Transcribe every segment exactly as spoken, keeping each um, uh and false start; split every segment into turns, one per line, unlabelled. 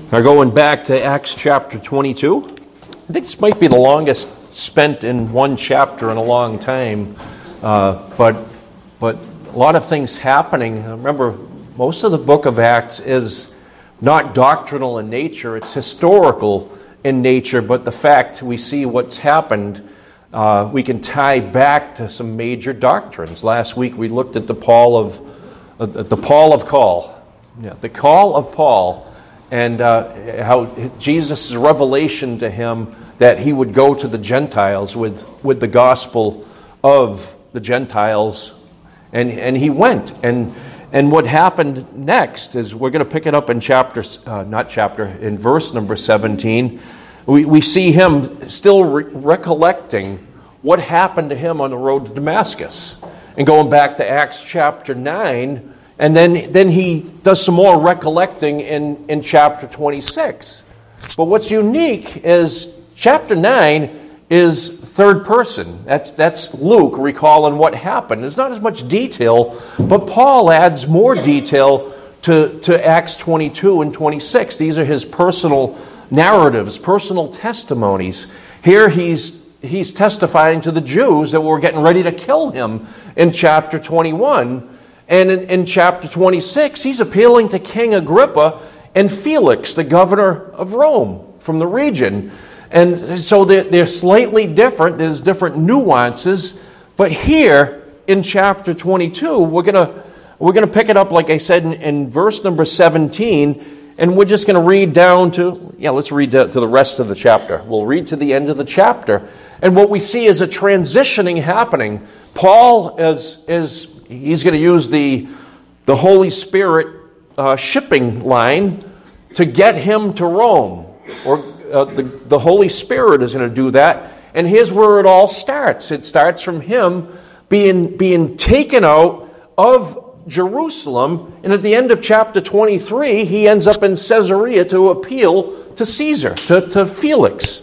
Now going back to Acts chapter twenty-two, I think this might be the longest spent in one chapter in a long time, uh, but but a lot of things happening. Remember, most of the book of Acts is not doctrinal in nature, it's historical in nature, but the fact we see what's happened, uh, we can tie back to some major doctrines. Last week we looked at the Paul of uh, the Paul of call, yeah, the call of Paul, and uh, how Jesus' revelation to him that he would go to the Gentiles with, with the gospel of the Gentiles, and and he went. And and what happened next is we're going to pick it up in chapter, uh, not chapter, in verse number seventeen. We we see him still re- recollecting what happened to him on the road to Damascus, and going back to Acts chapter nine. And then, then he does some more recollecting in, in chapter twenty-six. But what's unique is chapter nine is third person. That's, that's Luke recalling what happened. There's not as much detail, but Paul adds more detail to, to Acts twenty-two and twenty-six. These are his personal narratives, personal testimonies. Here he's he's testifying to the Jews that were getting ready to kill him in chapter twenty-one. And in, in chapter twenty-six, he's appealing to King Agrippa and Felix, the governor of Rome from the region. And so they're, they're slightly different. There's different nuances. But here in chapter twenty-two, we're gonna we're gonna pick it up, like I said, in, in verse number seventeen, and we're just gonna read down to yeah. Let's read to, to the rest of the chapter. We'll read to the end of the chapter, and what we see is a transitioning happening. Paul is is He's going to use the, the Holy Spirit uh, shipping line to get him to Rome. Or uh, the, the Holy Spirit is going to do that. And here's where it all starts. It starts from him being, being taken out of Jerusalem. And at the end of chapter twenty-three, he ends up in Caesarea to appeal to Caesar, to, to Felix.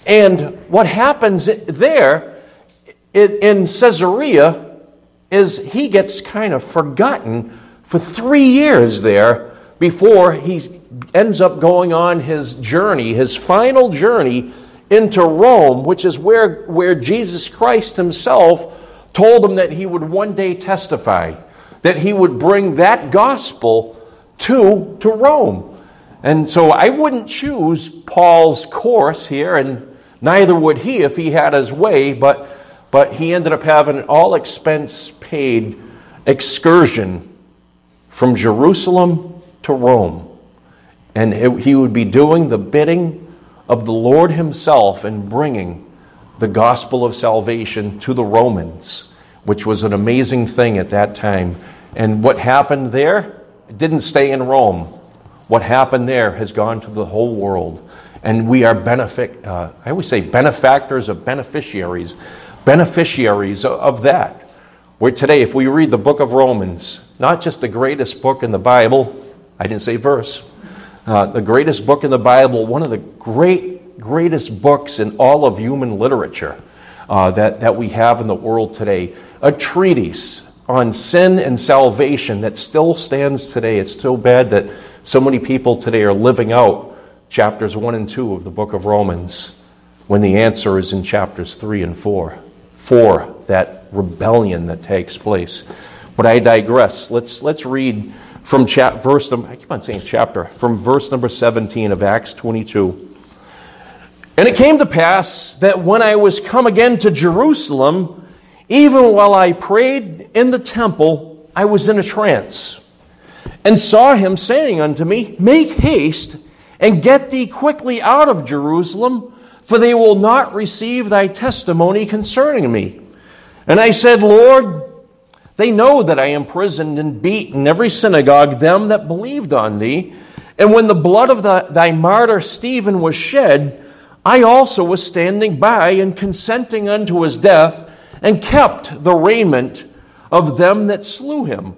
And what happens there in Caesarea is he gets kind of forgotten for three years there before he ends up going on his journey, his final journey into Rome, which is where, where Jesus Christ himself told him that he would one day testify, that he would bring that gospel to, to Rome. And so I wouldn't choose Paul's course here, and neither would he if he had his way, but But he ended up having an all-expense-paid excursion from Jerusalem to Rome. And he would be doing the bidding of the Lord himself and bringing the gospel of salvation to the Romans, which was an amazing thing at that time. And what happened there, it didn't stay in Rome. What happened there has gone to the whole world. And we are benefit, uh, I always say benefactors of beneficiaries. Beneficiaries of that. Where today, if we read the book of Romans, not just the greatest book in the Bible, I didn't say verse, uh, the greatest book in the Bible, one of the great, greatest books in all of human literature uh, that, that we have in the world today, a treatise on sin and salvation that still stands today. It's so bad that so many people today are living out chapters one and two of the book of Romans when the answer is in chapters three and four. For that rebellion that takes place. But I digress. Let's let's read from cha- verse number, I keep on saying chapter, from verse number seventeen of Acts twenty-two. And it came to pass that when I was come again to Jerusalem, even while I prayed in the temple, I was in a trance, and saw him saying unto me, Make haste, and get thee quickly out of Jerusalem, for they will not receive thy testimony concerning me. And I said, Lord, they know that I imprisoned and beat in every synagogue them that believed on thee. And when the blood of the, thy martyr Stephen was shed, I also was standing by and consenting unto his death, and kept the raiment of them that slew him.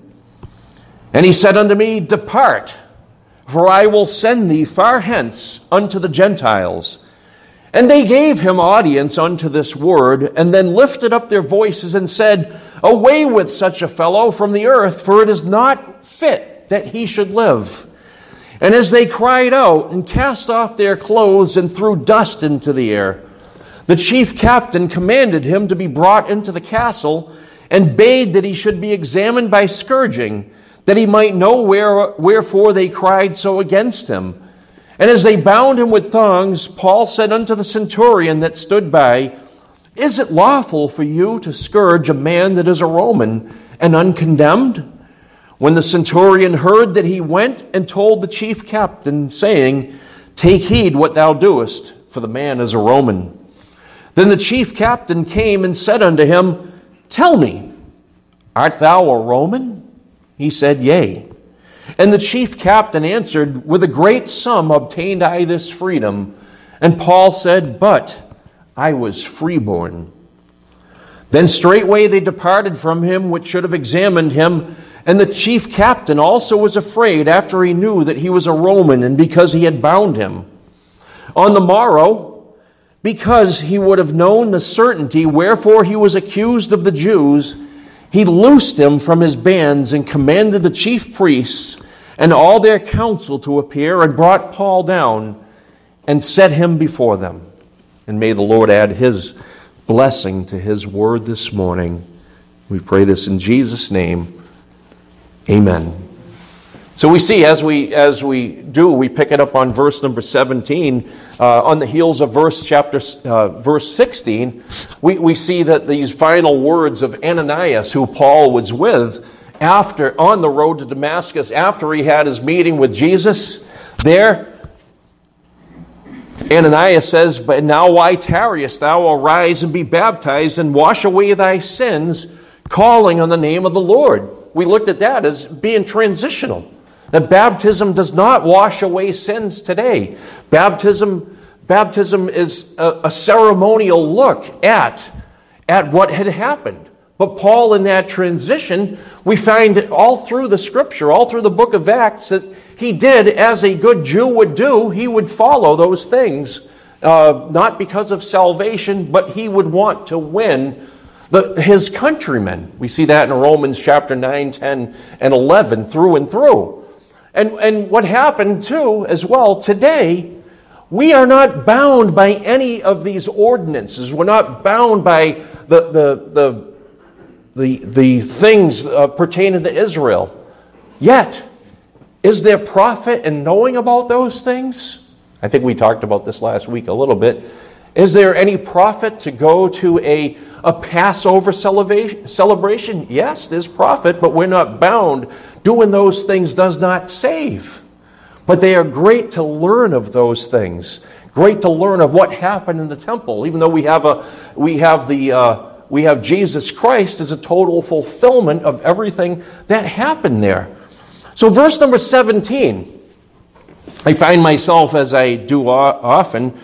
And he said unto me, Depart, for I will send thee far hence unto the Gentiles. And they gave him audience unto this word, and then lifted up their voices and said, Away with such a fellow from the earth, for it is not fit that he should live. And as they cried out and cast off their clothes and threw dust into the air, the chief captain commanded him to be brought into the castle and bade that he should be examined by scourging, that he might know where, wherefore they cried so against him. And as they bound him with thongs, Paul said unto the centurion that stood by, Is it lawful for you to scourge a man that is a Roman and uncondemned? When the centurion heard that, he went and told the chief captain, saying, Take heed what thou doest, for the man is a Roman. Then the chief captain came and said unto him, Tell me, art thou a Roman? He said, Yea. And the chief captain answered, With a great sum obtained I this freedom. And Paul said, But I was freeborn. Then straightway they departed from him, which should have examined him. And the chief captain also was afraid, after he knew that he was a Roman, and because he had bound him. On the morrow, because he would have known the certainty wherefore he was accused of the Jews, he loosed him from his bands and commanded the chief priests and all their council to appear, and brought Paul down and set him before them. And may the Lord add his blessing to his word this morning. We pray this in Jesus' name. Amen. So we see, as we as we do, we pick it up on verse number seventeen, uh, on the heels of verse chapter uh, verse sixteen. We we see that these final words of Ananias, who Paul was with, after on the road to Damascus, after he had his meeting with Jesus, there, Ananias says, But now why tarriest thou? Arise and be baptized, and wash away thy sins, calling on the name of the Lord. We looked at that as being transitional. That baptism does not wash away sins today. Baptism, baptism is a, a ceremonial look at, at what had happened. But Paul, in that transition, we find it all through the Scripture, all through the book of Acts, that he did, as a good Jew would do, he would follow those things, uh, not because of salvation, but he would want to win the, his countrymen. We see that in Romans chapter nine, ten, and eleven, through and through. And, and what happened, too, as well, today, we are not bound by any of these ordinances. We're not bound by the, the, the, the, the things uh, pertaining to Israel. Yet, is there profit in knowing about those things? I think we talked about this last week a little bit. Is there any profit to go to a, a Passover celebration? Yes, there's profit, but we're not bound. Doing those things does not save. But they are great to learn of those things. Great to learn of what happened in the temple. Even though we have a we have the uh, we have Jesus Christ as a total fulfillment of everything that happened there. So verse number seventeen, I find myself, as I do often,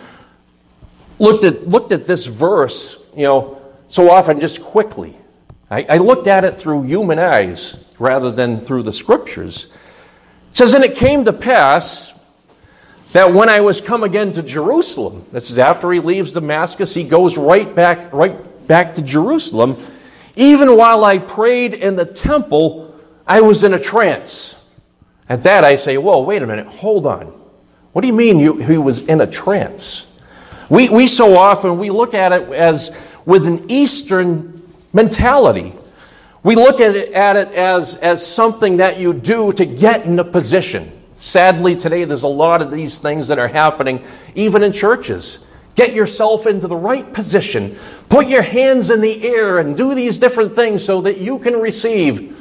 looked at looked at this verse, you know, so often just quickly. I, I looked at it through human eyes rather than through the Scriptures. It says, And it came to pass that when I was come again to Jerusalem, this is after he leaves Damascus, he goes right back, right back to Jerusalem. Even while I prayed in the temple, I was in a trance. At that I say, whoa, wait a minute, hold on. What do you mean you, he was in a trance? We, we so often, we look at it as with an Eastern mentality. We look at it, at it as, as something that you do to get in a position. Sadly, today there's a lot of these things that are happening, even in churches. Get yourself into the right position. Put your hands in the air and do these different things so that you can receive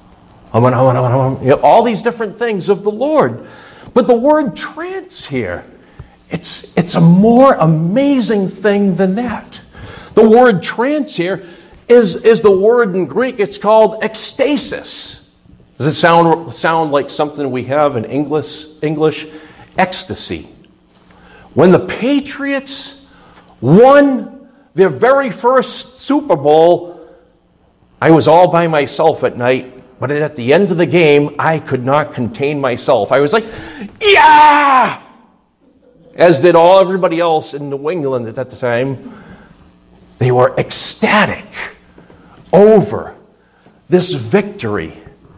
all these different things of the Lord. But the word trance here, it's, it's a more amazing thing than that. The word trance here is, is the word in Greek. It's called ecstasis. Does it sound, sound like something we have in English? English? Ecstasy. When the Patriots won their very first Super Bowl, I was all by myself at night. But at the end of the game, I could not contain myself. I was like, yeah! As did all everybody else in New England at that time. They were ecstatic over this victory.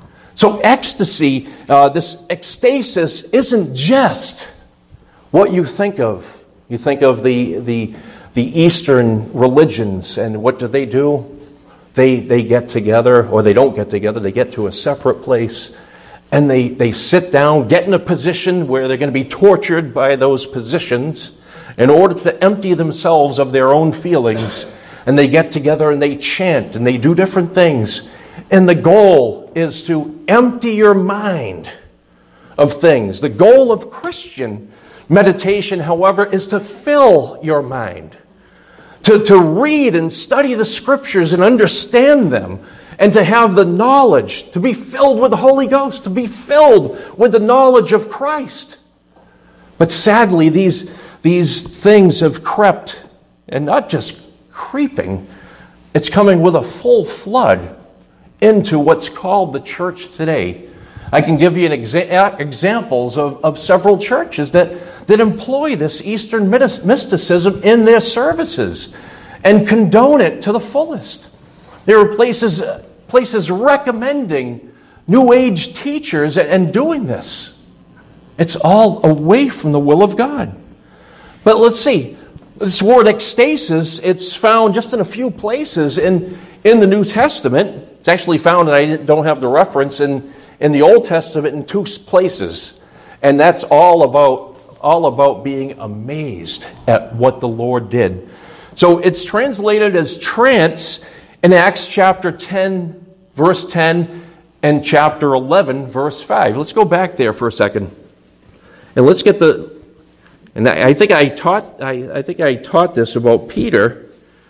So ecstasy, uh, this ecstasis, isn't just what you think of. You think of the the the Eastern religions, and what do they do? They they get together, or they don't get together. They get to a separate place, and they they sit down, get in a position where they're going to be tortured by those positions in order to empty themselves of their own feelings. And they get together and they chant and they do different things. And the goal is to empty your mind of things. The goal of Christian meditation, however, is to fill your mind. To, to read and study the Scriptures and understand them. And to have the knowledge, to be filled with the Holy Ghost, to be filled with the knowledge of Christ. But sadly, these, these things have crept, and not just creeping, it's coming with a full flood into what's called the church today. I can give you an exa- examples of, of several churches that, that employ this Eastern mysticism in their services and condone it to the fullest. There are places, places recommending New Age teachers and doing this. It's all away from the will of God. But let's see. This word ecstasis, it's found just in a few places in, in the New Testament. It's actually found, and I don't have the reference, in, in the Old Testament in two places. And that's all about, all about being amazed at what the Lord did. So it's translated as trance in Acts chapter ten, verse ten, and chapter eleven, verse five. Let's go back there for a second. And let's get the... And I think I taught I, I think I taught this about Peter.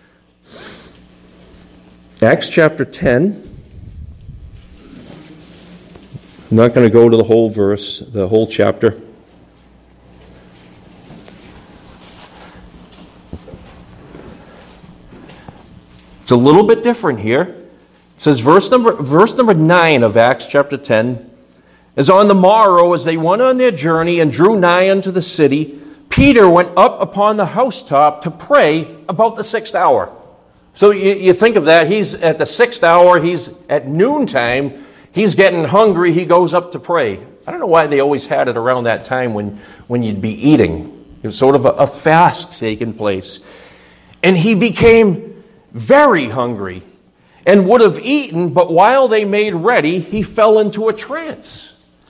Acts chapter ten. I'm not going to go to the whole verse, the whole chapter. It's a little bit different here. It says verse number verse number nine of Acts chapter ten. As on the morrow, as they went on their journey and drew nigh unto the city, Peter went up upon the housetop to pray about the sixth hour. So you, you think of that. He's at the sixth hour. He's at noontime. He's getting hungry. He goes up to pray. I don't know why they always had it around that time when, when you'd be eating. It was sort of a, a fast taking place. And he became very hungry and would have eaten, but while they made ready, he fell into a trance.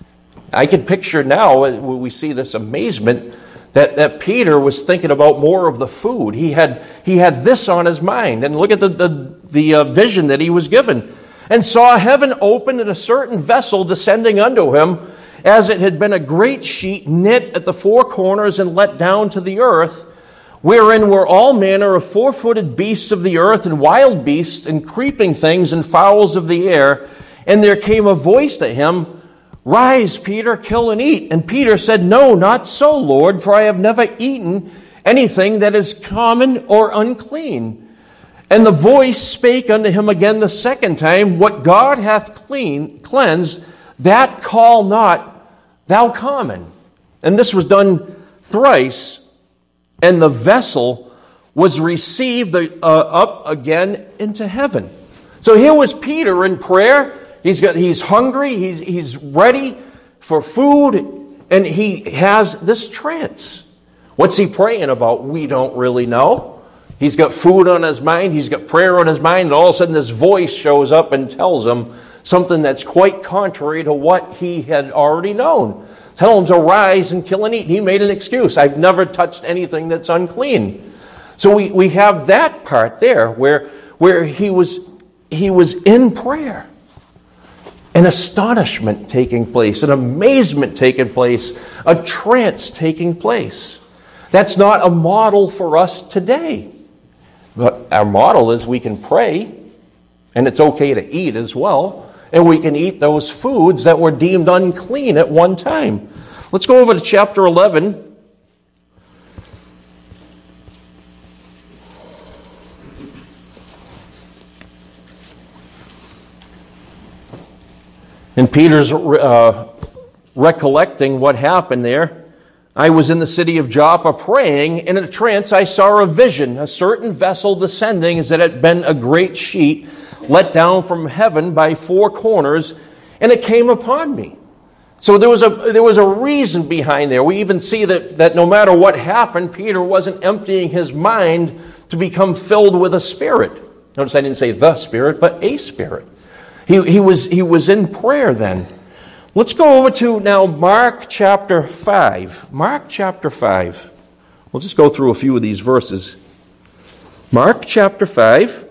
I can picture now, when we see this amazement, That, that Peter was thinking about more of the food. He had he had this on his mind. And look at the, the, the uh, vision that he was given. And saw heaven open and a certain vessel descending unto him, as it had been a great sheet knit at the four corners and let down to the earth, wherein were all manner of four-footed beasts of the earth and wild beasts and creeping things and fowls of the air. And there came a voice to him, Rise, Peter, kill and eat. And Peter said, No, not so, Lord, for I have never eaten anything that is common or unclean. And the voice spake unto him again the second time, What God hath clean, cleansed, that call not thou common. And this was done thrice, and the vessel was received uh, up again into heaven. So here was Peter in prayer. He's got, he's hungry, he's, he's ready for food, and he has this trance. What's he praying about? We don't really know. He's got food on his mind, he's got prayer on his mind, and all of a sudden this voice shows up and tells him something that's quite contrary to what he had already known. Tell him to rise and kill and eat. He made an excuse. I've never touched anything that's unclean. So we, we have that part there where, where he was he was in prayer. An astonishment taking place, an amazement taking place, a trance taking place. That's not a model for us today. But our model is we can pray, and it's okay to eat as well, and we can eat those foods that were deemed unclean at one time. Let's go over to chapter eleven. And Peter's uh, recollecting what happened there. I was in the city of Joppa praying, and in a trance I saw a vision, a certain vessel descending as it had been a great sheet, let down from heaven by four corners, and it came upon me. So there was a there was a reason behind there. We even see that, that no matter what happened, Peter wasn't emptying his mind to become filled with a spirit. Notice I didn't say the Spirit, but a spirit. He, he, was, he was in prayer then. Let's go over to now Mark chapter five. Mark chapter five. We'll just go through a few of these verses. Mark chapter five.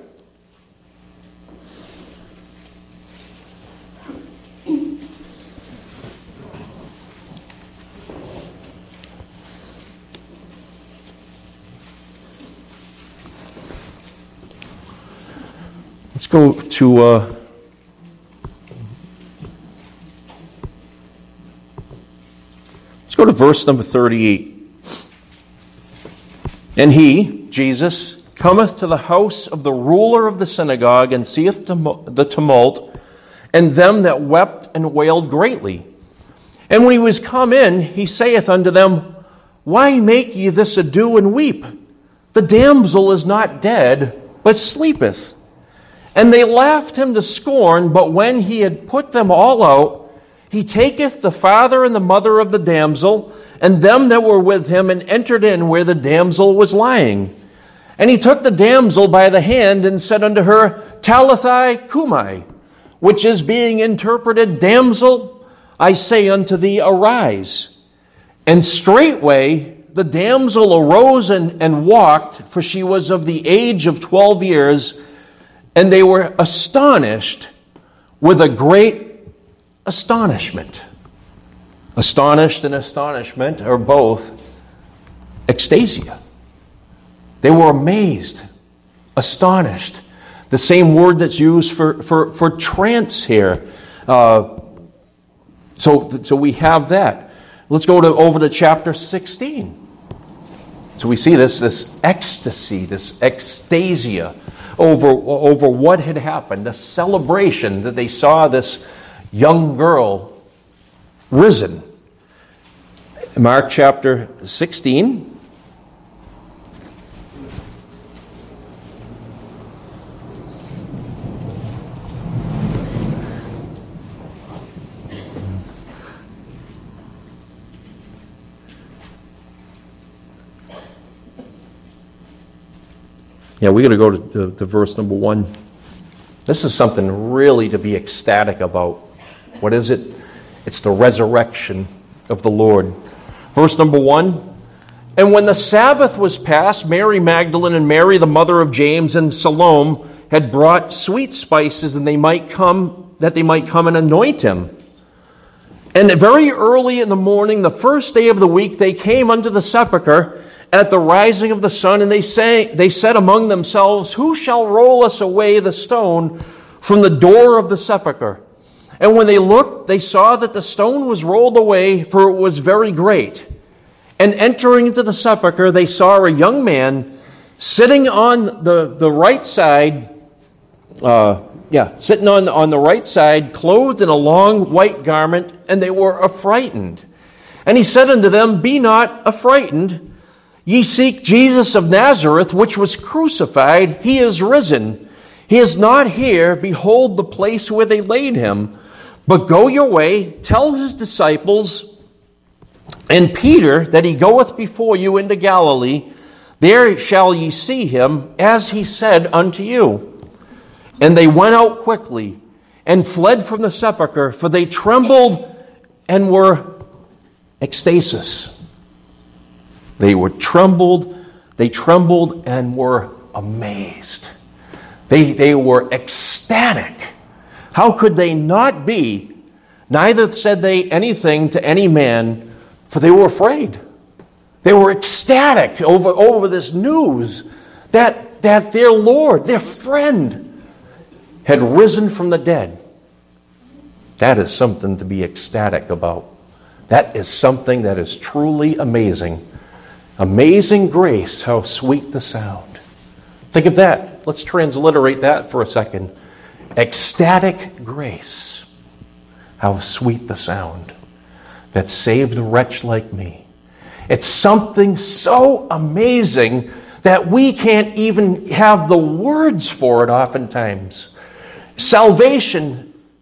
Let's go to uh, let's go to verse number thirty-eight. And he, Jesus, cometh to the house of the ruler of the synagogue, and seeth the tumult, and them that wept and wailed greatly. And when he was come in, he saith unto them, Why make ye this ado and weep? The damsel is not dead, but sleepeth. And they laughed him to scorn, but when he had put them all out, he taketh the father and the mother of the damsel, and them that were with him, and entered in where the damsel was lying. And he took the damsel by the hand, and said unto her, Talitha cumi, which is being interpreted, Damsel, I say unto thee, arise. And straightway the damsel arose and, and walked, for she was of the age of twelve years, and they were astonished with a great astonishment. Astonished and astonishment are both ecstasia. They were amazed, astonished. The same word that's used for, for, for trance here. Uh, so, so we have that. Let's go to over to chapter sixteen. So we see this, this ecstasy, this ecstasia over, over what had happened, a celebration that they saw this young girl risen. Mark chapter sixteen. Yeah, we're going to go to, to, to verse number one. This is something really to be ecstatic about. What is it? It's the resurrection of the Lord. Verse number one. And when the Sabbath was past, Mary Magdalene and Mary, the mother of James, and Salome had brought sweet spices, and they might come, that they might come and anoint him. And very early in the morning, the first day of the week, they came unto the sepulchre at the rising of the sun, and they say, they said among themselves, Who shall roll us away the stone from the door of the sepulchre? And when they looked, they saw that the stone was rolled away, for it was very great. And entering into the sepulchre, they saw a young man sitting on the, the right side, uh, yeah, sitting on, on the right side, clothed in a long white garment, and they were affrighted. And he said unto them, Be not affrighted. Ye seek Jesus of Nazareth, which was crucified. He is risen. He is not here. Behold the place where they laid him. But go your way, tell his disciples and Peter that he goeth before you into Galilee. There shall ye see him, as he said unto you. And they went out quickly and fled from the sepulchre, for they trembled and were ecstasis. They were trembled, they trembled and were amazed. They, they were ecstatic. How could they not be? Neither said they anything to any man, for they were afraid. They were ecstatic over, over this news that, that their Lord, their friend, had risen from the dead. That is something to be ecstatic about. That is something that is truly amazing. Amazing grace, how sweet the sound. Think of that. Let's transliterate that for a second. Ecstatic grace, how sweet the sound that saved a wretch like me. It's something so amazing that we can't even have the words for it oftentimes. Salvation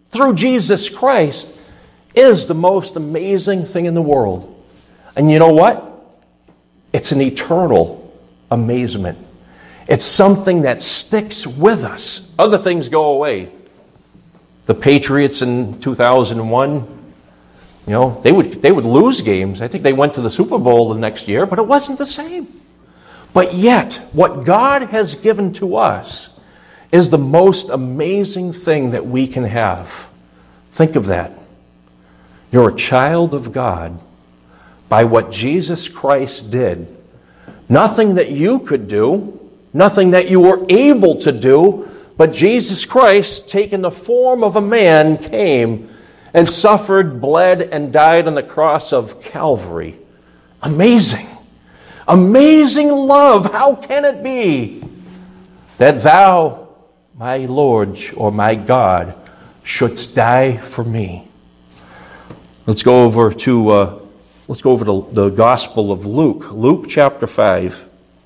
through Jesus Christ is the most amazing thing in the world. And you know what? It's an eternal amazement. It's something that sticks with us. Other things go away. The Patriots in two thousand one, you know, they would they would lose games. I think they went to the Super Bowl the next year, but it wasn't the same. But yet, what God has given to us is the most amazing thing that we can have. Think of that. You're a child of God by what Jesus Christ did. Nothing that you could do, nothing that you were able to do, but Jesus Christ, taking the form of a man, came and suffered, bled, and died on the cross of Calvary. Amazing. Amazing love. How can it be that thou, my Lord or my God, shouldst die for me? Let's go over to uh, let's go over to the Gospel of Luke, Luke chapter five.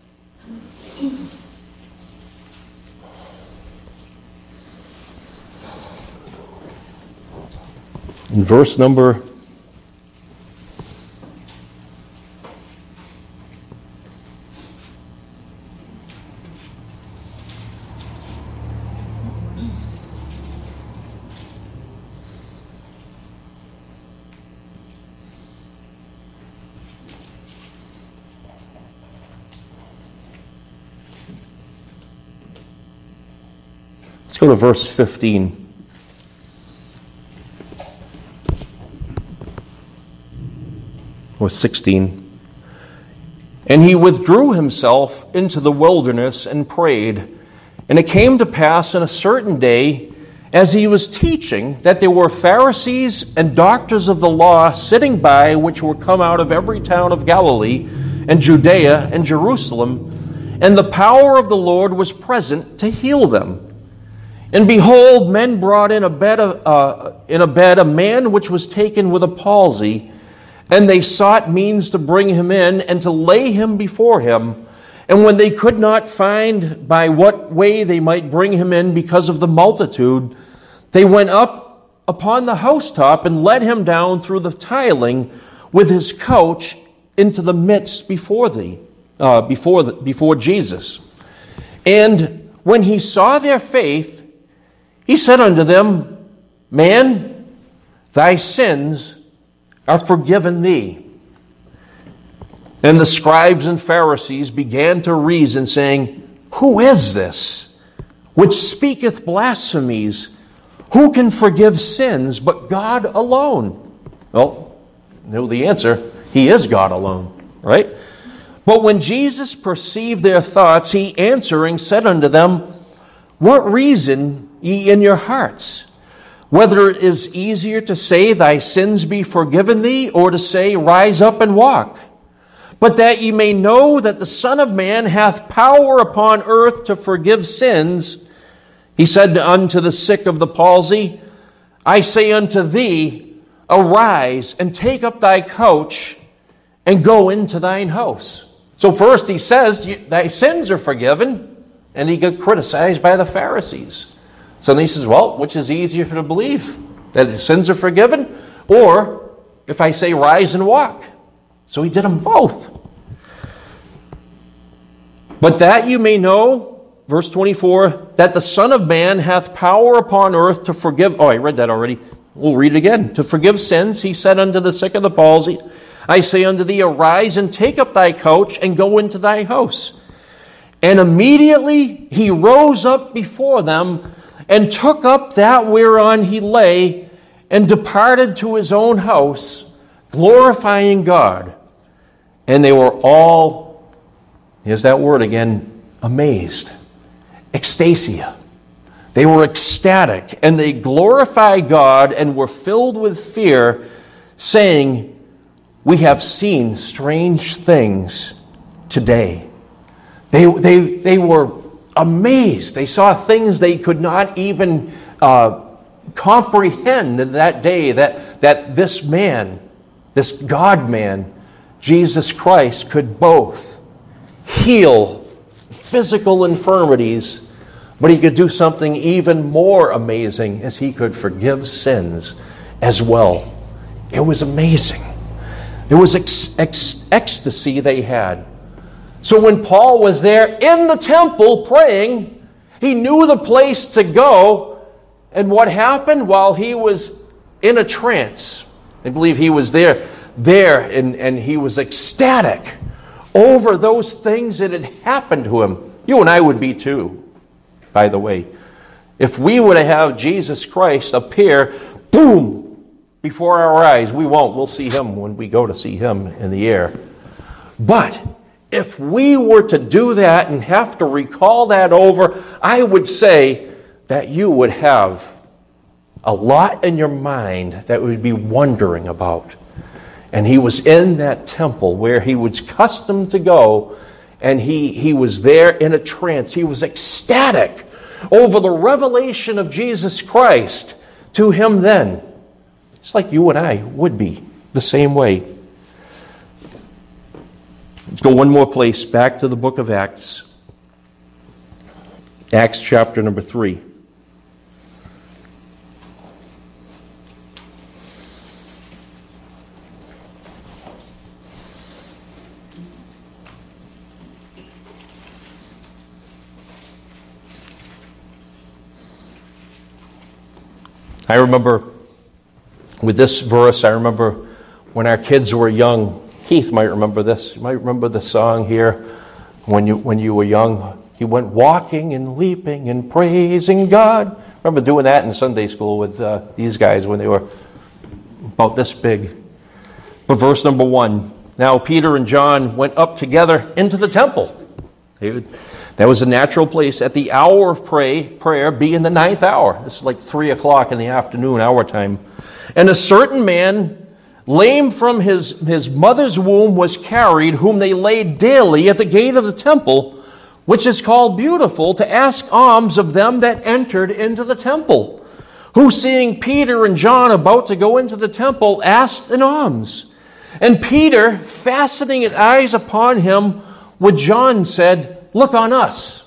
In verse number Let's go to verse fifteen. Or sixteen. And he withdrew himself into the wilderness and prayed. And it came to pass on a certain day, as he was teaching, that there were Pharisees and doctors of the law sitting by, which were come out of every town of Galilee and Judea and Jerusalem. And the power of the Lord was present to heal them. And behold, men brought in a bed of, uh, in a bed a man which was taken with a palsy. And they sought means to bring him in and to lay him before him. And when they could not find by what way they might bring him in because of the multitude, they went up upon the housetop and let him down through the tiling with his couch into the midst before thee, uh, before the, before Jesus. And when he saw their faith, he said unto them, Man, thy sins are forgiven thee. And the scribes and Pharisees began to reason, saying, Who is this which speaketh blasphemies? Who can forgive sins but God alone? Well, you know the answer. He is God alone, right? But when Jesus perceived their thoughts, he answering said unto them, What reason ye in your hearts? Whether it is easier to say, Thy sins be forgiven thee, or to say, Rise up and walk. But that ye may know that the Son of Man hath power upon earth to forgive sins, he said unto the sick of the palsy, I say unto thee, Arise and take up thy couch and go into thine house. So first he says, Thy sins are forgiven, and he got criticized by the Pharisees. So then he says, well, which is easier to believe? That his sins are forgiven? Or if I say, rise and walk? So he did them both. But that you may know, verse twenty-four, that the Son of Man hath power upon earth to forgive. Oh, I read that already. We'll read it again. To forgive sins, he said unto the sick of the palsy, I say unto thee, arise and take up thy couch and go into thy house. And immediately he rose up before them, and took up that whereon he lay, and departed to his own house, glorifying God. And they were all, here's that word again, amazed. Ecstasia. They were ecstatic, and they glorified God and were filled with fear, saying, We have seen strange things today. They, they, they were amazed. They saw things they could not even uh, comprehend in that day, that, that this man, this God-man, Jesus Christ, could both heal physical infirmities, But he could do something even more amazing, as he could forgive sins as well. It was amazing. It was ex- ex- ecstasy they had. So when Paul was there in the temple praying, he knew the place to go. And what happened while he was in a trance? I believe he was there, there and, and he was ecstatic over those things that had happened to him. You and I would be too, by the way. If we were to have Jesus Christ appear, boom, before our eyes, we won't. We'll see him when we go to see him in the air. But if we were to do that and have to recall that over, I would say that you would have a lot in your mind that would be wondering about. And he was in that temple where he was accustomed to go, and he, he was there in a trance. He was ecstatic over the revelation of Jesus Christ to him then. It's like you and I would be the same way. Let's go one more place, back to the book of Acts. Acts chapter number three. I remember with this verse, I remember when our kids were young. Keith might remember this. You might remember the song here when you when you were young. He went walking and leaping and praising God. I remember doing that in Sunday school with uh, these guys when they were about this big. But verse number one. Now Peter and John went up together into the temple. Would, that was a natural place at the hour of pray, prayer, being the ninth hour. It's like three o'clock in the afternoon, our time. And a certain man, lame from his, his mother's womb, was carried, whom they laid daily at the gate of the temple, which is called Beautiful, to ask alms of them that entered into the temple, who, seeing Peter and John about to go into the temple, asked an alms. And Peter, fastening his eyes upon him with John, said, Look on us.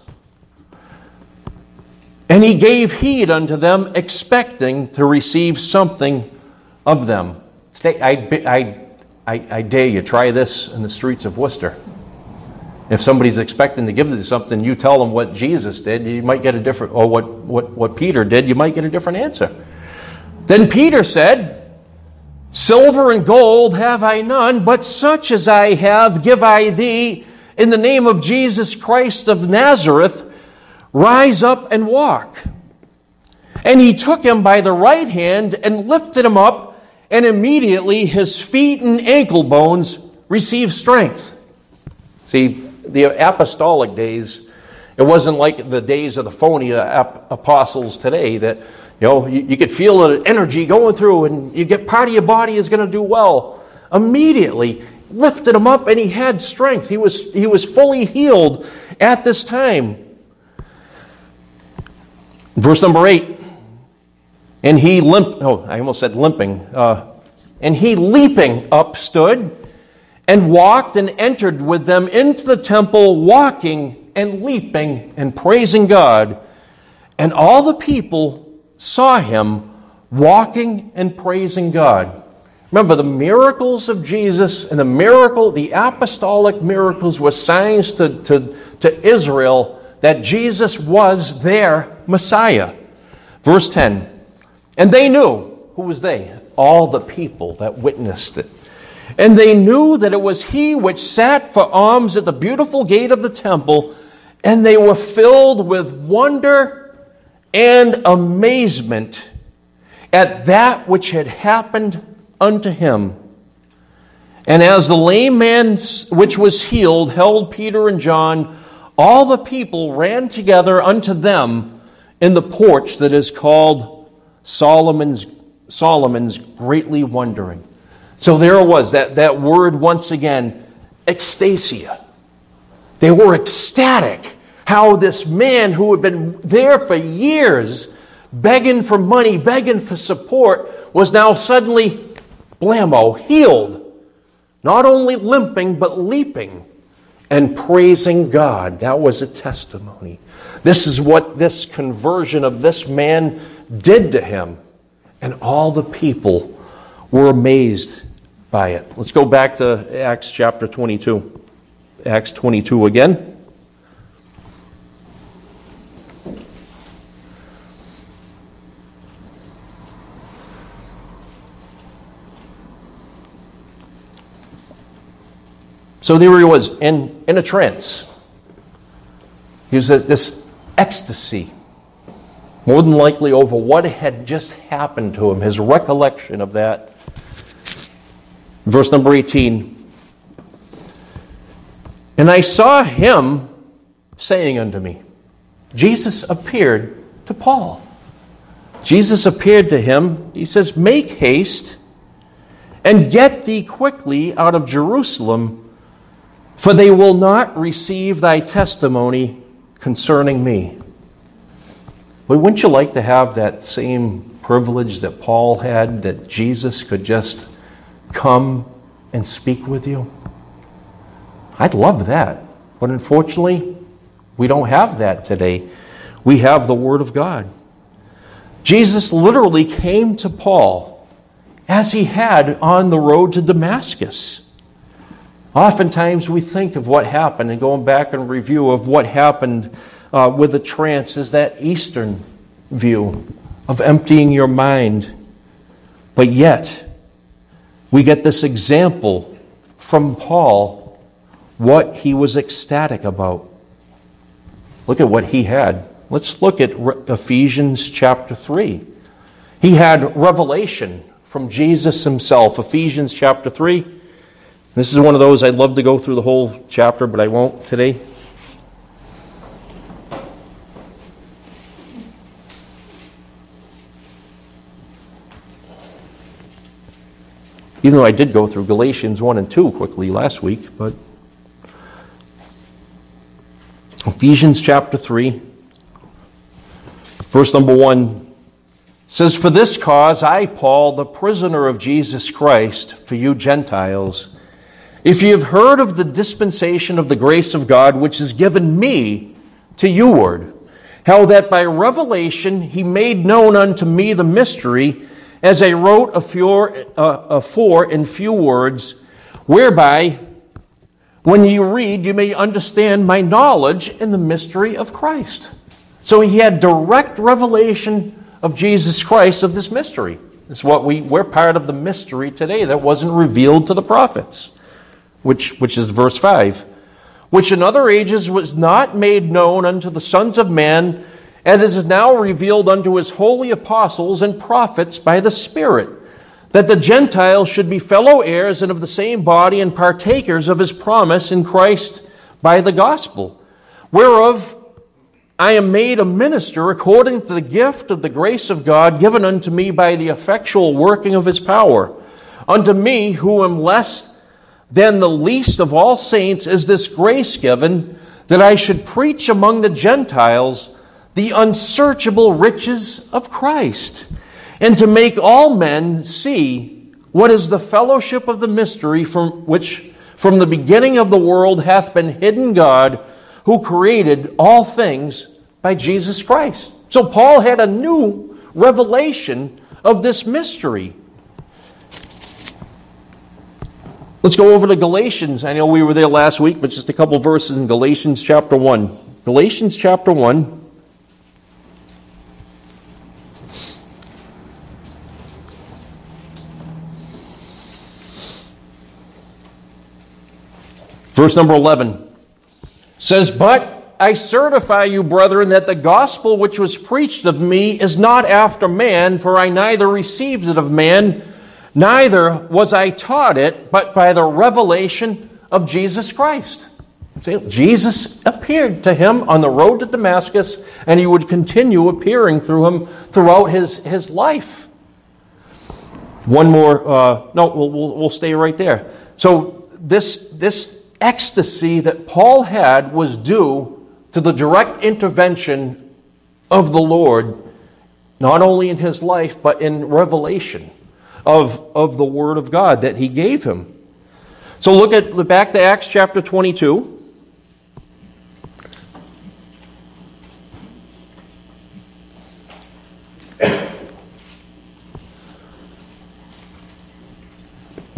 And he gave heed unto them, expecting to receive something of them. I, I, I, I dare you, try this in the streets of Worcester. If somebody's expecting to give you something, you tell them what Jesus did, you might get a different, or what, what, what Peter did, you might get a different answer. Then Peter said, Silver and gold have I none, but such as I have give I thee. In the name of Jesus Christ of Nazareth, rise up and walk. And he took him by the right hand and lifted him up, and immediately his feet and ankle bones received strength. See, the apostolic days, it wasn't like the days of the phony apostles today that, you know, you, you could feel the energy going through and you get part of your body is going to do well. Immediately lifted him up and he had strength. He was, he was fully healed at this time. Verse number eight. And he limp, oh, I almost said limping. Uh, and he leaping up stood and walked and entered with them into the temple, walking and leaping and praising God. And all the people saw him walking and praising God. Remember, the miracles of Jesus and the miracle, the apostolic miracles were signs to, to, to Israel that Jesus was their Messiah. Verse ten. And they knew, who was they? All the people that witnessed it. And they knew that it was he which sat for alms at the beautiful gate of the temple, and they were filled with wonder and amazement at that which had happened unto him. And as the lame man which was healed held Peter and John, all the people ran together unto them in the porch that is called Solomon's, Solomon's greatly wondering. So there it was, that, that word once again, ecstasia. They were ecstatic how this man who had been there for years, begging for money, begging for support, was now suddenly, blammo, healed. Not only limping, but leaping and praising God. That was a testimony. This is what this conversion of this man did to him. And all the people were amazed by it. Let's go back to Acts chapter twenty-two. Acts twenty-two again. So there he was, in, in a trance. He was at this ecstasy, more than likely over what had just happened to him, his recollection of that. Verse number eighteen. And I saw him saying unto me, Jesus appeared to Paul. Jesus appeared to him. He says, make haste and get thee quickly out of Jerusalem, for they will not receive thy testimony concerning me. But wouldn't you like to have that same privilege that Paul had, that Jesus could just come and speak with you? I'd love that. But unfortunately, we don't have that today. We have the Word of God. Jesus literally came to Paul as he had on the road to Damascus. Oftentimes we think of what happened, and going back and review of what happened uh, with the trance is that Eastern view of emptying your mind. But yet, we get this example from Paul, what he was ecstatic about. Look at what he had. Let's look at Ephesians chapter three. He had revelation from Jesus himself. Ephesians chapter three. This is one of those I'd love to go through the whole chapter, but I won't today. Even though I did go through Galatians one and two quickly last week, but Ephesians chapter three, verse number one says, for this cause I, Paul, the prisoner of Jesus Christ, for you Gentiles, if ye have heard of the dispensation of the grace of God, which is given me to youward, how that by revelation he made known unto me the mystery, as I wrote afore, uh, afore in few words, whereby, when you read, you may understand my knowledge in the mystery of Christ. So he had direct revelation of Jesus Christ, of this mystery. It's what we, we're part of the mystery today that wasn't revealed to the prophets. Which, which is verse five, which in other ages was not made known unto the sons of man, and is now revealed unto his holy apostles and prophets by the Spirit, that the Gentiles should be fellow heirs and of the same body and partakers of his promise in Christ by the gospel, whereof I am made a minister according to the gift of the grace of God given unto me by the effectual working of his power. Unto me, who am less than the least of all saints, is this grace given, that I should preach among the Gentiles the unsearchable riches of Christ, and to make all men see what is the fellowship of the mystery from which from the beginning of the world hath been hidden God, who created all things by Jesus Christ. So Paul had a new revelation of this mystery. Let's go over to Galatians. I know we were there last week, but just a couple verses in Galatians chapter one. Galatians chapter one. Verse number eleven says, but I certify you, brethren, that the gospel which was preached of me is not after man, for I neither received it of man, neither was I taught it, but by the revelation of Jesus Christ. See, Jesus appeared to him on the road to Damascus, and he would continue appearing through him throughout his, his life. One more, uh, no, we'll, we'll, we'll stay right there. So this, this ecstasy that Paul had was due to the direct intervention of the Lord, not only in his life, but in revelation of, of the Word of God that he gave him. So look at look back to Acts chapter twenty-two.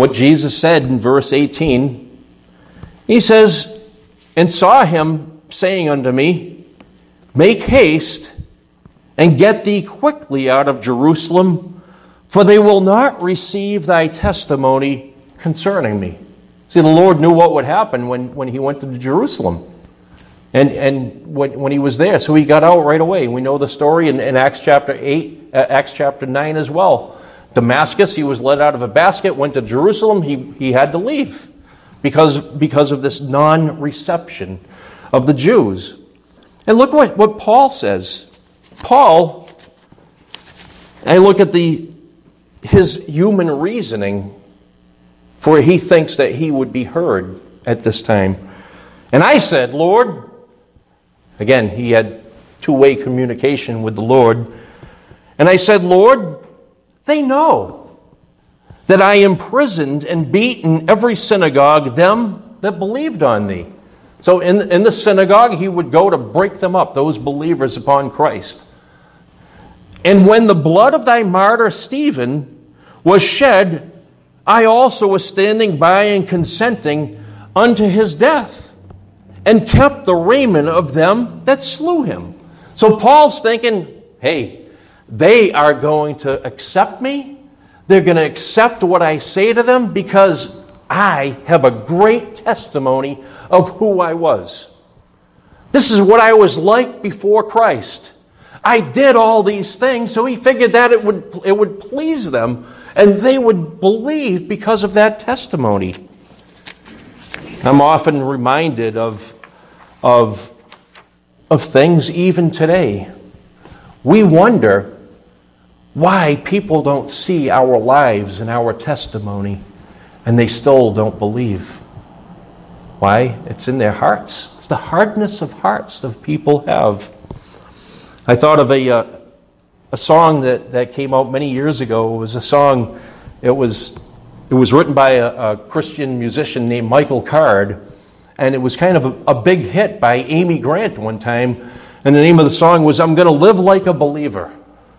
what Jesus said in verse eighteen. He says, and saw him saying unto me, make haste and get thee quickly out of Jerusalem, for they will not receive thy testimony concerning me. See, the Lord knew what would happen when, when he went to Jerusalem and, and when, when he was there. So he got out right away. We know the story in, in Acts chapter eight, uh, Acts chapter nine as well. Damascus, he was led out of a basket, went to Jerusalem. He, he had to leave because, because of this non-reception of the Jews. And look what, what Paul says. Paul, I look at the his human reasoning for he thinks that he would be heard at this time. And I said, Lord, again, he had two-way communication with the Lord. And I said, Lord, they know that I imprisoned and beaten every synagogue them that believed on thee. So in, in the synagogue, he would go to break them up, those believers upon Christ. And when the blood of thy martyr Stephen was shed, I also was standing by and consenting unto his death, and kept the raiment of them that slew him. So Paul's thinking, hey, they are going to accept me. They're going to accept what I say to them because I have a great testimony of who I was. This is what I was like before Christ. I did all these things, so he figured that it would, it would please them, and they would believe because of that testimony. I'm often reminded of, of, of things even today. We wonder why people don't see our lives and our testimony, and they still don't believe. Why? It's in their hearts. It's the hardness of hearts that people have. I thought of a, uh, a song that, that came out many years ago. It was a song, it was, it was written by a, a Christian musician named Michael Card, and it was kind of a, a big hit by Amy Grant one time, and the name of the song was, I'm Going to Live Like a Believer.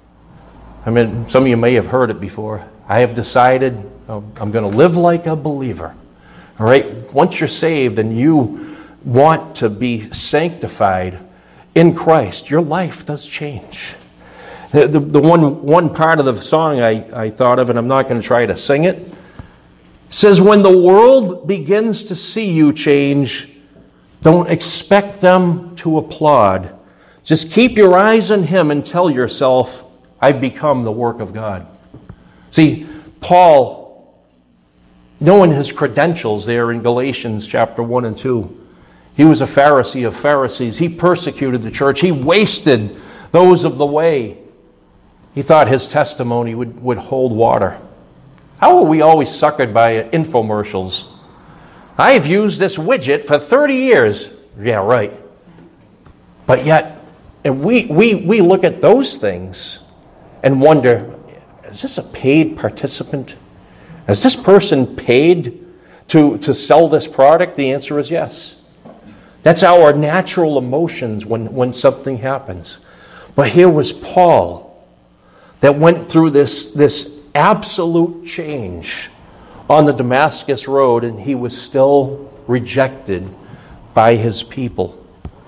I mean, some of you may have heard it before. I have decided um, I'm going to live like a believer. All right? Once you're saved and you want to be sanctified in Christ, your life does change. The, the, the one, one part of the song I, I thought of, and I'm not going to try to sing it, says, when the world begins to see you change, don't expect them to applaud. Just keep your eyes on him and tell yourself, I've become the work of God. See, Paul, knowing his credentials there in Galatians chapter one and two, he was a Pharisee of Pharisees. He persecuted the church. He wasted those of the way. He thought his testimony would, would hold water. How are we always suckered by infomercials? I have used this widget for thirty years. Yeah, right. But yet, and we, we, we look at those things and wonder, is this a paid participant? Is this person paid to, to sell this product? The answer is yes. That's our natural emotions when, when something happens. But here was Paul that went through this, this absolute change on the Damascus road, and he was still rejected by his people.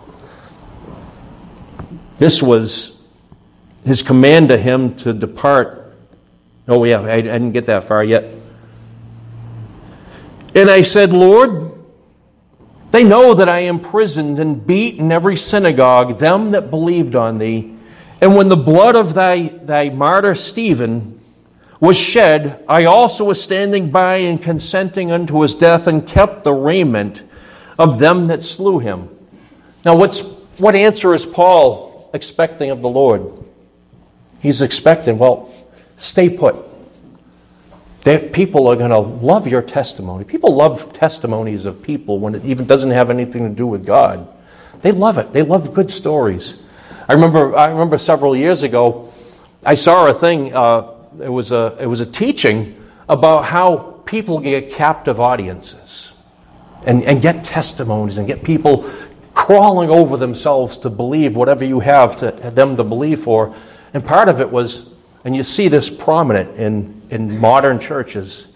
This was his command to him to depart. Oh yeah, I, I didn't get that far yet. And I said, Lord, they know that I imprisoned and beat in every synagogue them that believed on thee. And when the blood of thy, thy martyr Stephen was shed, I also was standing by and consenting unto his death, and kept the raiment of them that slew him. Now, what's what answer is Paul expecting of the Lord? He's expecting, well, stay put. They, people are going to love your testimony. People love testimonies of people when it even doesn't have anything to do with God. They love it. They love good stories. I remember. I remember several years ago, I saw a thing. Uh, it was a. It was a teaching about how people get captive audiences, and and get testimonies, and get people crawling over themselves to believe whatever you have to them to believe for. And part of it was, and you see this prominent in, in modern churches,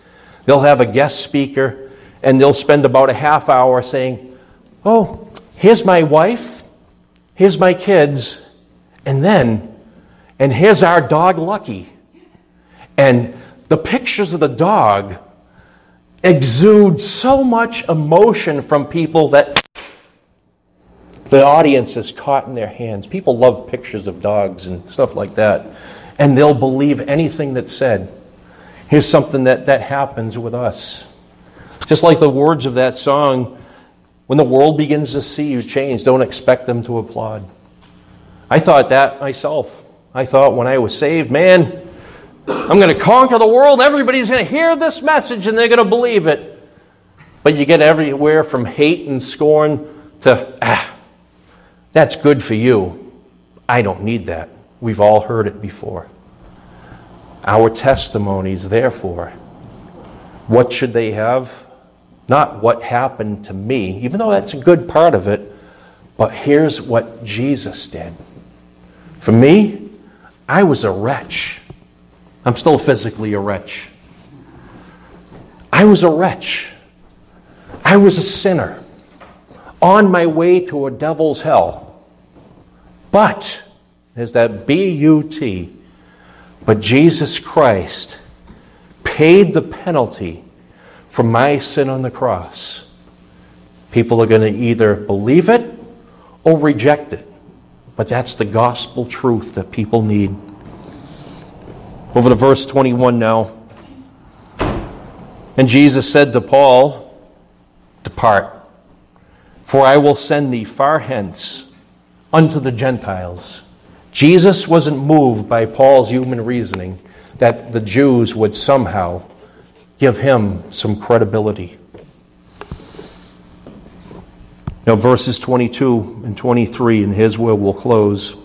They'll have a guest speaker, and they'll spend about a half hour saying, oh, here's my wife, here's my kids, and then, and here's our dog Lucky. And the pictures of the dog exude so much emotion from people that the audience is caught in their hands. People love pictures of dogs and stuff like that, and they'll believe anything that's said. Here's something that, that happens with us. Just like the words of that song, when the world begins to see you change, don't expect them to applaud. I thought that myself. I thought when I was saved, man, I'm going to conquer the world. Everybody's going to hear this message and they're going to believe it. But you get everywhere from hate and scorn to, ah, that's good for you. I don't need that. We've all heard it before. Our testimonies, therefore, what should they have? Not what happened to me, even though that's a good part of it, but here's what Jesus did. For me, I was a wretch. I'm still physically a wretch. I was a wretch. I was a sinner on my way to a devil's hell. But, there's that B U T, but Jesus Christ paid the penalty for my sin on the cross. People are going to either believe it or reject it. But that's the gospel truth that people need. Over to verse twenty-one now. And Jesus said to Paul, depart, for I will send thee far hence unto the Gentiles. Jesus wasn't moved by Paul's human reasoning that the Jews would somehow give him some credibility. Now verses twenty-two and twenty-three, and here's where we'll close.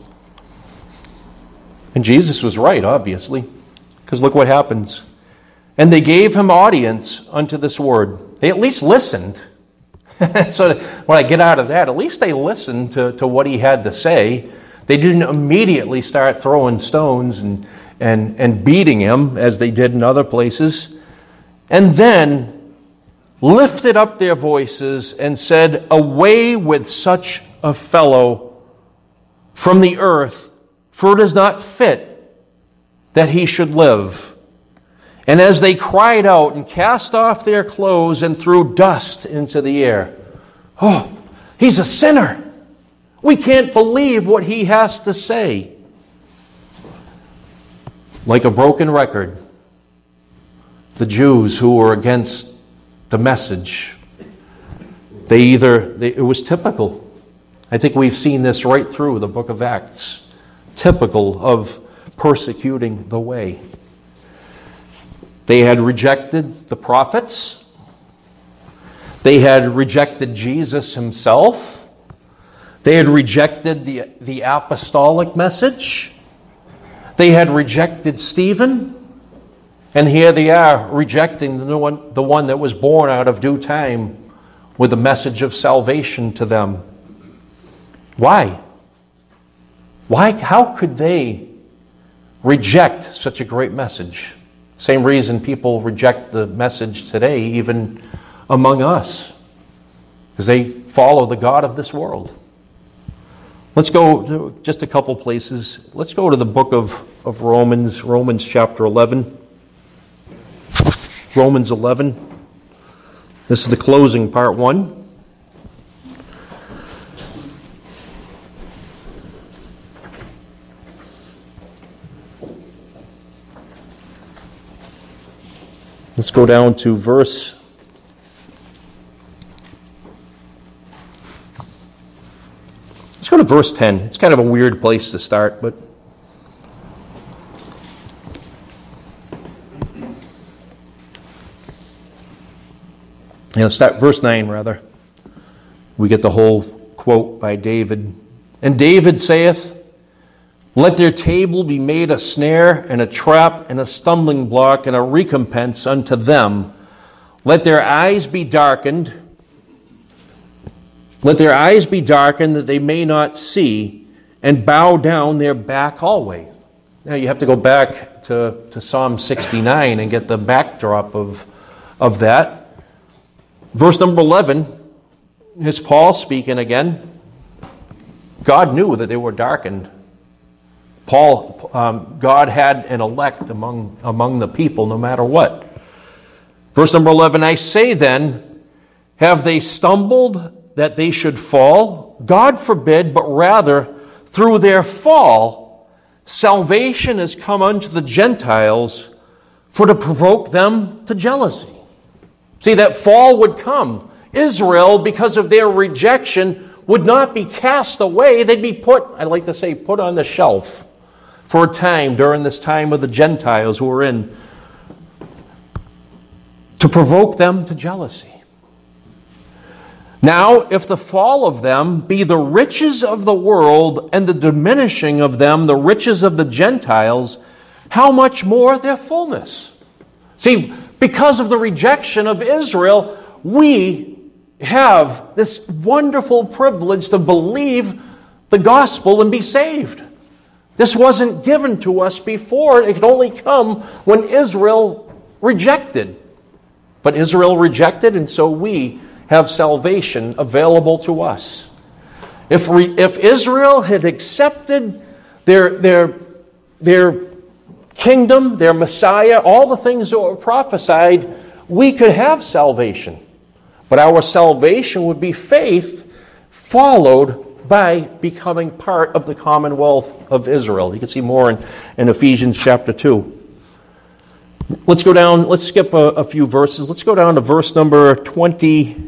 And Jesus was right, obviously, because look what happens. And they gave him audience unto this word. They at least listened. So when I get out of that, at least they listened to, to what he had to say. They didn't immediately start throwing stones and, and, and beating him, as they did in other places. And then lifted up their voices and said, away with such a fellow from the earth, for it is not fit that he should live. And as they cried out and cast off their clothes and threw dust into the air, oh, he's a sinner. We can't believe what he has to say. Like a broken record, the Jews who were against the message, they either, they, it was typical. I think we've seen this right through the book of Acts. Typical of persecuting the way. They had rejected the prophets. They had rejected Jesus himself. They had rejected the, the apostolic message. They had rejected Stephen. And here they are rejecting the one, the one that was born out of due time with the message of salvation to them. Why? Why? How could they reject such a great message? Same reason people reject the message today, even among us, because they follow the god of this world. Let's go to just a couple places. Let's go to the book of, of Romans, Romans chapter eleven. Romans eleven. This is the closing, part one. Let's go down to verse Let's go to verse ten. It's kind of a weird place to start, but yeah, let's start verse nine rather. We get the whole quote by David. And David saith, let their table be made a snare and a trap and a stumbling block and a recompense unto them. Let their eyes be darkened. Let their eyes be darkened that they may not see, and bow down their back always. Now you have to go back to, to Psalm sixty-nine and get the backdrop of, of that. Verse number eleven is Paul speaking again. God knew that they were darkened. Paul, um, God had an elect among, among the people no matter what. Verse number eleven, I say then, have they stumbled that they should fall? God forbid, but rather through their fall, salvation has come unto the Gentiles for to provoke them to jealousy. See, that fall would come. Israel, because of their rejection, would not be cast away. They'd be put, I'd like to say, put on the shelf for a time during this time of the Gentiles who were in, to provoke them to jealousy. Now, if the fall of them be the riches of the world and the diminishing of them the riches of the Gentiles, how much more their fullness? See, because of the rejection of Israel, we have this wonderful privilege to believe the gospel and be saved. This wasn't given to us before. It could only come when Israel rejected. But Israel rejected, and so we have salvation available to us. If we, if Israel had accepted their, their, their kingdom, their Messiah, all the things that were prophesied, we could have salvation. But our salvation would be faith followed by becoming part of the commonwealth of Israel. You can see more in, in Ephesians chapter two. Let's go down, let's skip a, a few verses. Let's go down to verse number twenty-six.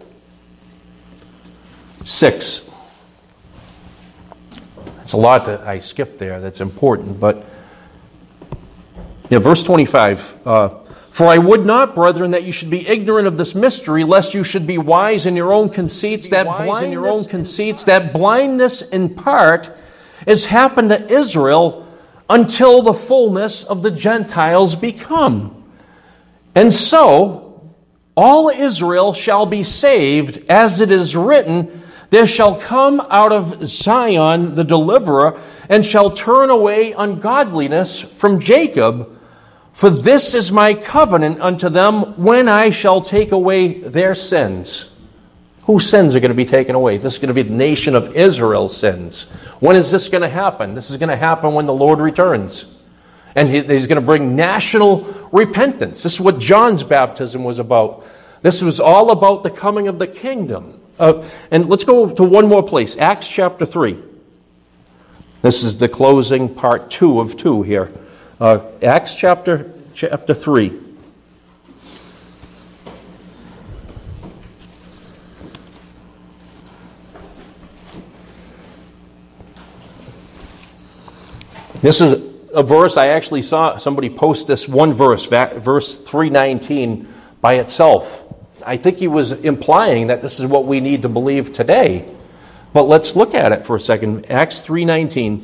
It's a lot that I skipped there that's important, but yeah, verse twenty-five. Uh, For I would not, brethren, that you should be ignorant of this mystery, lest you should be wise in your own conceits. That blindness in your own conceits, that blindness in part has happened to Israel until the fullness of the Gentiles be come. And so all Israel shall be saved, as it is written, there shall come out of Zion the deliverer, and shall turn away ungodliness from Jacob. For this is my covenant unto them when I shall take away their sins. Whose sins are going to be taken away? This is going to be the nation of Israel's sins. When is this going to happen? This is going to happen when the Lord returns. And He's going to bring national repentance. This is what John's baptism was about. This was all about the coming of the kingdom. Uh, and let's go to one more place. Acts chapter three. This is the closing part two of two here. Uh, Acts chapter chapter three. This is a verse I actually saw somebody post this one verse, verse three nineteen by itself. I think he was implying that this is what we need to believe today. But let's look at it for a second. Acts three nineteen.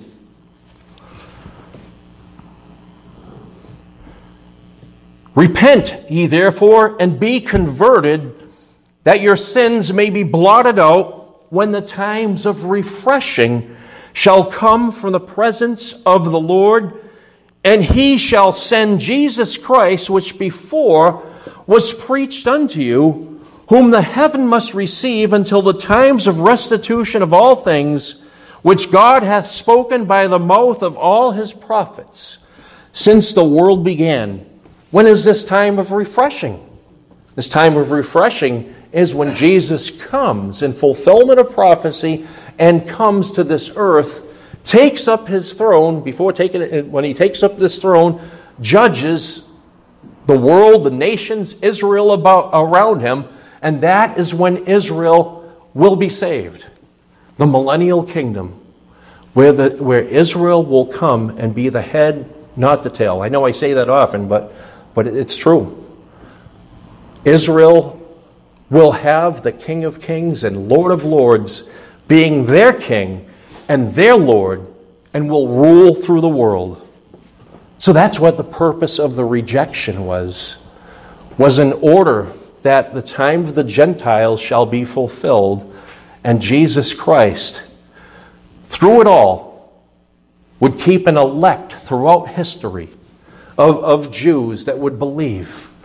Repent ye therefore, and be converted, that your sins may be blotted out, when the times of refreshing shall come from the presence of the Lord, and He shall send Jesus Christ, which before was preached unto you, whom the heaven must receive until the times of restitution of all things, which God hath spoken by the mouth of all His prophets, since the world began. When is this time of refreshing? This time of refreshing is when Jesus comes in fulfillment of prophecy and comes to this earth, takes up His throne, before taking it, when He takes up this throne, judges the world, the nations, Israel about, around Him, and that is when Israel will be saved. The millennial kingdom, where, the, where Israel will come and be the head, not the tail. I know I say that often, but, but it's true. Israel will have the King of Kings and Lord of Lords being their king and their Lord, and will rule through the world. So that's what the purpose of the rejection was, was in order that the time of the Gentiles shall be fulfilled, and Jesus Christ, through it all, would keep an elect throughout history of, of Jews that would believe.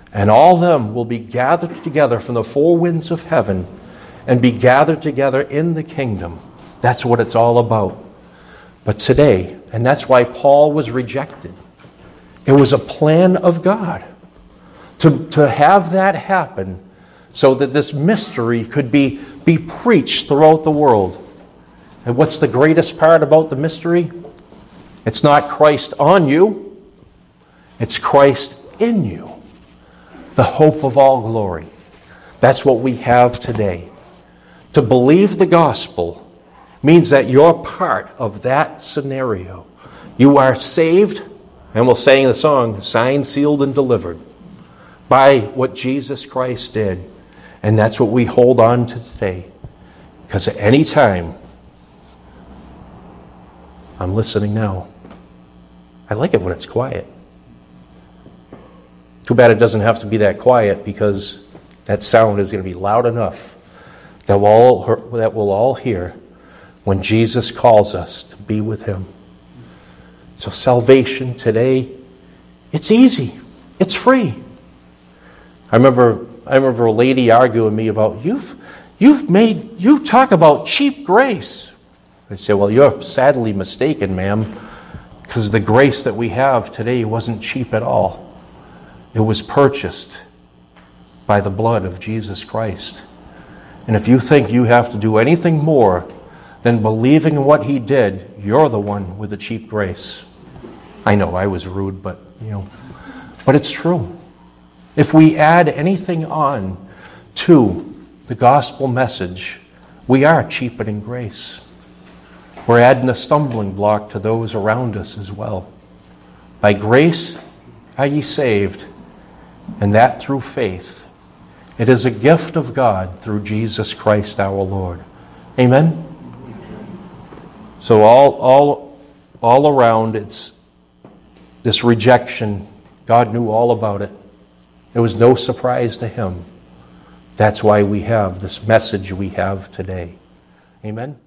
And all them will be gathered together from the four winds of heaven and be gathered together in the kingdom. That's what it's all about. But today, and that's why Paul was rejected, it was a plan of God to, to have that happen so that this mystery could be, be preached throughout the world. And what's the greatest part about the mystery? It's not Christ on you, it's Christ in you. The hope of all glory. That's what we have today. To believe the gospel means that you're part of that scenario. You are saved, and we'll sing the song, signed, sealed, and delivered, by what Jesus Christ did. And that's what we hold on to today. Because at any time, I'm listening now. I like it when it's quiet. Too bad it doesn't have to be that quiet, because that sound is going to be loud enough that we'll all, that we'll all hear when Jesus calls us to be with Him. So salvation today, it's easy. It's free. I remember I remember a lady arguing with me about, you've, you've made, you talk about cheap grace. I say, well, you're sadly mistaken, ma'am, because the grace that we have today wasn't cheap at all. It was purchased by the blood of Jesus Christ. And if you think you have to do anything more than believing in what He did, you're the one with the cheap grace. I know I was rude, but you know, but it's true. If we add anything on to the gospel message, we are cheapening grace. We're adding a stumbling block to those around us as well. By grace are ye saved, and that through faith. It is a gift of God through Jesus Christ our Lord. Amen? So all, all, all around, it's this rejection. God knew all about it. It was no surprise to Him. That's why we have this message we have today. Amen?